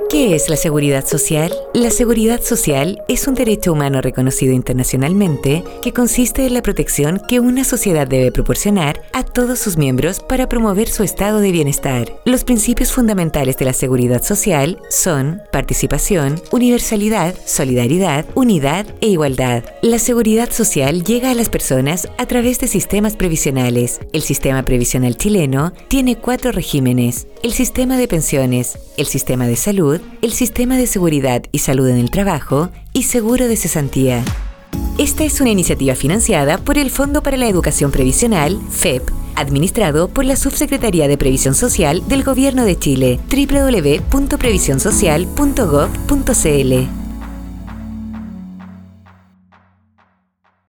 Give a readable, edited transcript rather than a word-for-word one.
¿Qué es la seguridad social? La seguridad social es un derecho humano reconocido internacionalmente que consiste en la protección que una sociedad debe proporcionar a todos sus miembros para promover su estado de bienestar. Los principios fundamentales de la seguridad social son participación, universalidad, solidaridad, unidad e igualdad. La seguridad social llega a las personas a través de sistemas previsionales. El sistema previsional chileno tiene 4 regímenes: el sistema de pensiones, el sistema de salud, el sistema de seguridad y salud en el trabajo y seguro de cesantía. Esta es una iniciativa financiada por el Fondo para la Educación Previsional, FEP, administrado por la Subsecretaría de Previsión Social del Gobierno de Chile, www.previsionsocial.gov.cl.